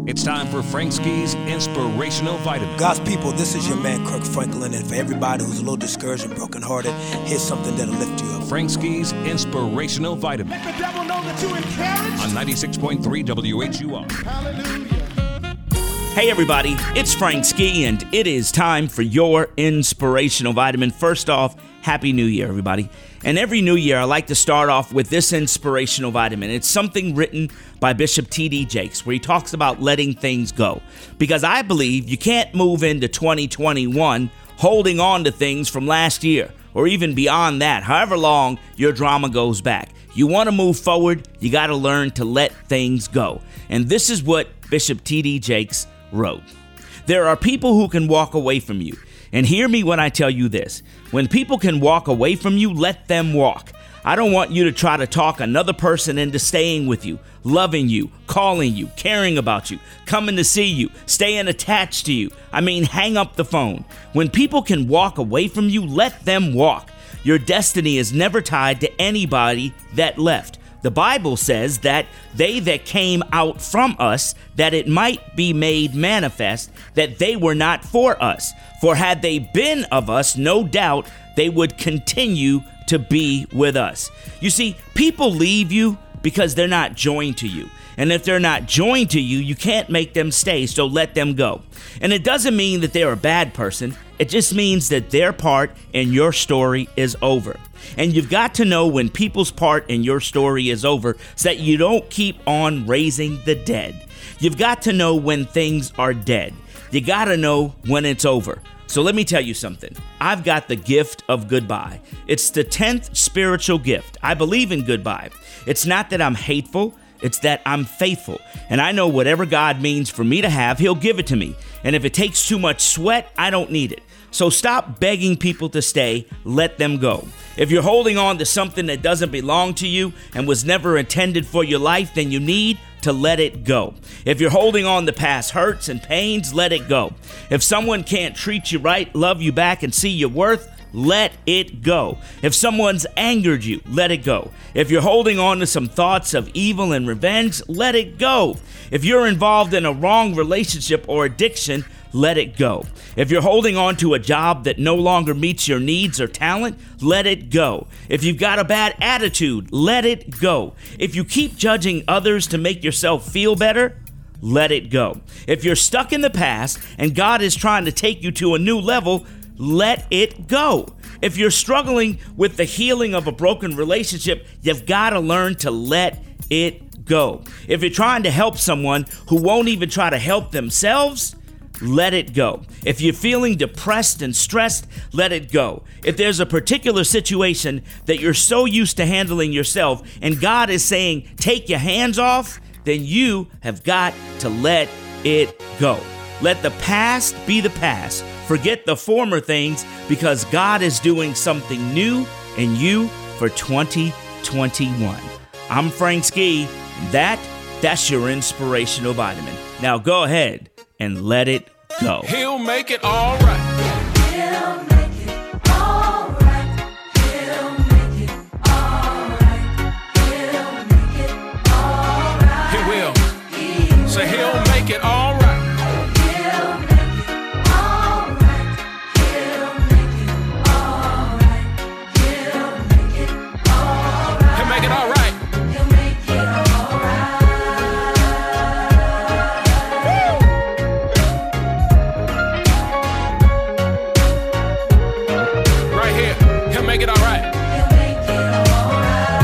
It's time for Frank Ski's Inspirational Vitamin. God's people, this is your man, Kirk Franklin, and for everybody who's a little discouraged and brokenhearted, here's something that'll lift you up. Frank Ski's Inspirational Vitamin. Let the devil know that you're encouraged. On 96.3 WHUR. Hallelujah. Hey everybody, it's Frank Ski, and it is time for your Inspirational Vitamin. First off, Happy New Year, everybody. And every new year, I like to start off with this Inspirational Vitamin. It's something written by Bishop T.D. Jakes, where he talks about letting things go. Because I believe you can't move into 2021 holding on to things from last year, or even beyond that, however long your drama goes back. You want to move forward, you got to learn to let things go. And this is what Bishop T.D. Jakes wrote. There are people who can walk away from you. And hear me when I tell you this. When people can walk away from you, let them walk. I don't want you to try to talk another person into staying with you, loving you, calling you, caring about you, coming to see you, staying attached to you. I mean, hang up the phone. When people can walk away from you, let them walk. Your destiny is never tied to anybody that left. The Bible says that they that came out from us, that it might be made manifest that they were not for us. For had they been of us, no doubt they would continue to be with us. You see, people leave you because they're not joined to you. And if they're not joined to you, you can't make them stay, so let them go. And it doesn't mean that they're a bad person. It just means that their part in your story is over. And you've got to know when people's part in your story is over so that you don't keep on raising the dead. You've got to know when things are dead. You got to know when it's over. So let me tell you something. I've got the gift of goodbye. It's the 10th spiritual gift. I believe in goodbye. It's not that I'm hateful. It's that I'm faithful. And I know whatever God means for me to have, He'll give it to me. And if it takes too much sweat, I don't need it. So stop begging people to stay. Let them go. If you're holding on to something that doesn't belong to you and was never intended for your life, then you need to let it go. If you're holding on to past hurts and pains, let it go. If someone can't treat you right, love you back, and see your worth, let it go. If someone's angered you, let it go. If you're holding on to some thoughts of evil and revenge, let it go. If you're involved in a wrong relationship or addiction, let it go. If you're holding on to a job that no longer meets your needs or talent, let it go. If you've got a bad attitude, let it go. If you keep judging others to make yourself feel better, let it go. If you're stuck in the past and God is trying to take you to a new level, let it go. If you're struggling with the healing of a broken relationship, you've got to learn to let it go. If you're trying to help someone who won't even try to help themselves, let it go. If you're feeling depressed and stressed, let it go. If there's a particular situation that you're so used to handling yourself and God is saying, take your hands off, then you have got to let it go. Let the past be the past. Forget the former things because God is doing something new in you for 2021. I'm Frank Ski. That's your Inspirational Vitamin. Now go ahead and let it go. He'll make it all right. He'll make it all right. He'll make it all right. He'll make it all right. He will. Say he'll make it all right. He'll make it all right. He'll make it all right. He'll make it all right. He'll make it all right. He'll make it all right. Right here. He'll make it all right. He'll make it all right.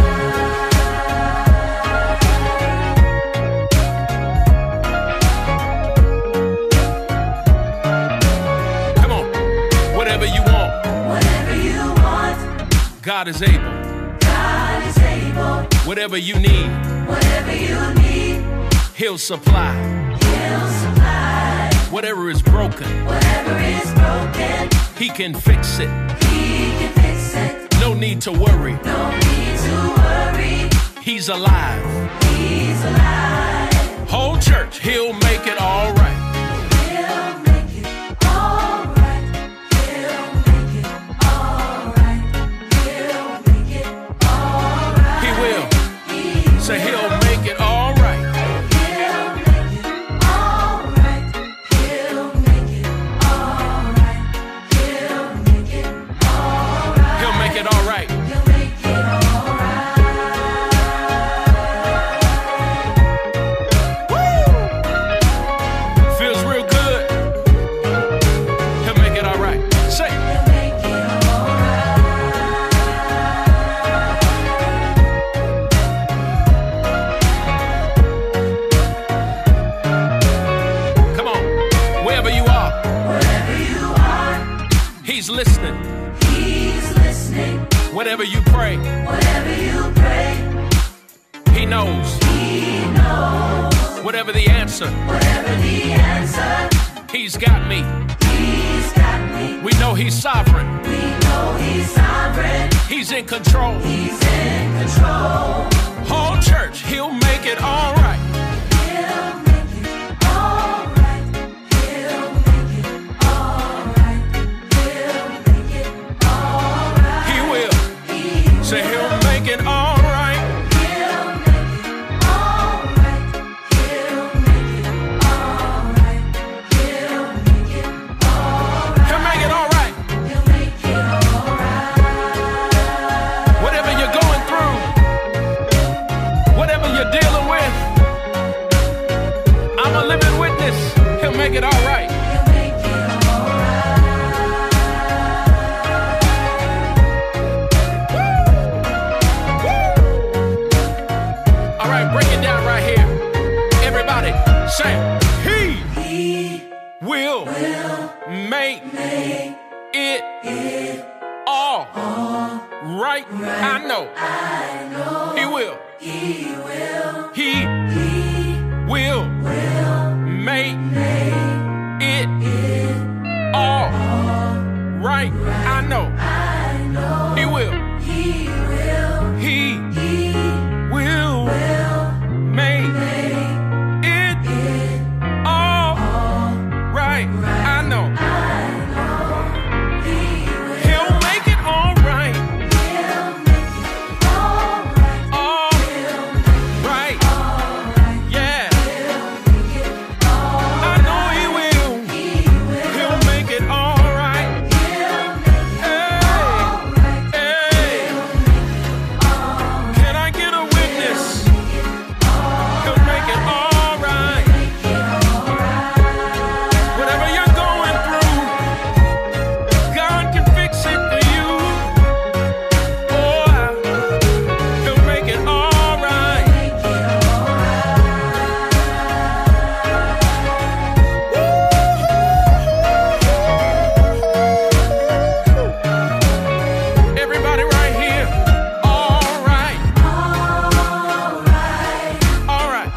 Come on. Whatever you want, Whatever you want, God is able. God is able. Whatever you need, Whatever you need, He'll supply. He'll supply. Whatever is broken, Whatever is broken, He can fix it. He can fix it. No need to worry. No need to worry. He's alive. He's alive. Whole church, He'll make it all right. He'll make it all right. He'll make it all right. He'll make it all right. He will. Say He'll make it all right. He'll make it all He's listening. He's listening. Whatever you pray, Whatever you pray, He knows. He knows. Whatever the answer, Whatever the answer, He's got me. He's got me. We know He's sovereign. We know He's sovereign. He's in control. He's in control. Whole church, He'll make it all right. He'll make it all right. He'll make it all right. He'll make it all right. He will. Say He'll make it all right. He'll make it all right. He'll make it all right. He'll make it all right. He'll make it all right. He'll make it all right. Whatever you're going through, whatever you're dealing with, I'm a living witness. He'll make it all right. He'll make it all right. All right, break it down right here. Everybody, say, He He will make it all right. I know. He will. He will. He will make it all right. I know. He will. He will. He will make it all right. I know. He'll make it all right. He'll make it all right. All right. Yeah. I know He will. He'll make it all right. Hey. Can I get a witness? He'll make it all right. Whatever you're going through, God can fix it for you. Oh, He'll make it all right. Everybody right here. All right. All right.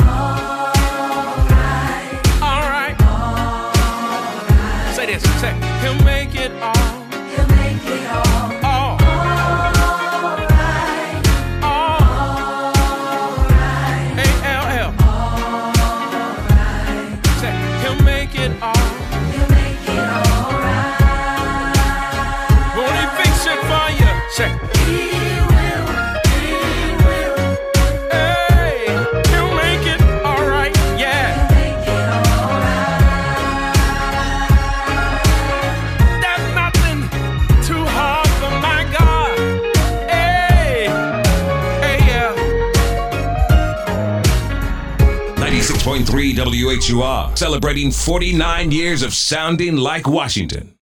All right. Say this. Say, He'll make it all. He'll make it all All. right. All. A-L-L. Say, He'll make it all. He'll make it all right. Won't He fix it for you? Say, He will. He will. hey, He'll make it all right. Yeah. Make it all right. There's nothing too hard for my God. Hey. Hey, yeah. 96.3 WHUR, celebrating 49 years of sounding like Washington.